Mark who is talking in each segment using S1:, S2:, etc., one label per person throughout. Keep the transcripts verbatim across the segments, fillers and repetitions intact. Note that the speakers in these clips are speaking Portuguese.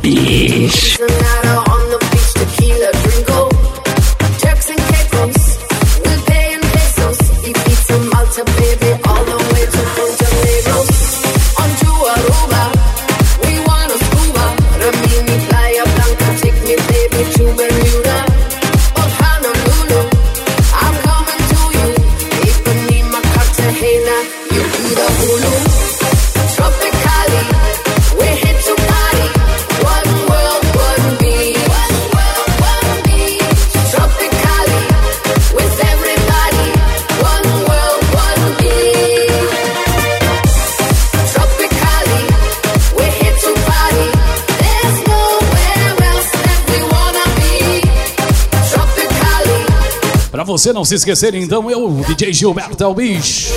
S1: Beach. Pra você não se esquecer, então, eu, D J Gilberto Albiz.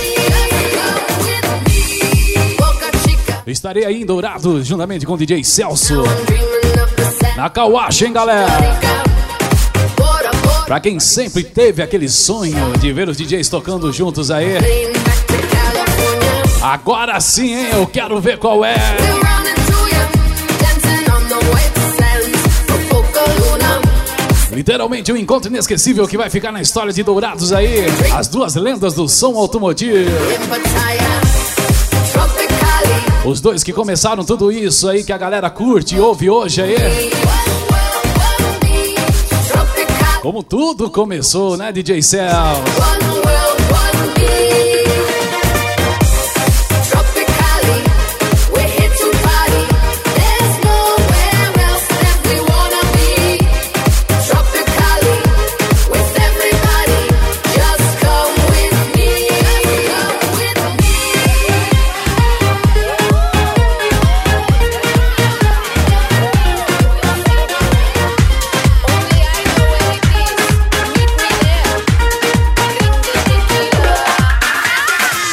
S1: Estarei aí em Dourado, juntamente com o D J Celso. Na Kawash, hein, galera? Pra quem sempre teve aquele sonho de ver os D Js tocando juntos aí. Agora sim, hein? Eu quero ver qual é. Literalmente um encontro inesquecível que vai ficar na história de Dourados aí. As duas lendas do som automotivo. Os dois que começaram tudo isso aí que a galera curte e ouve hoje aí. Como tudo começou, né, D J Cell?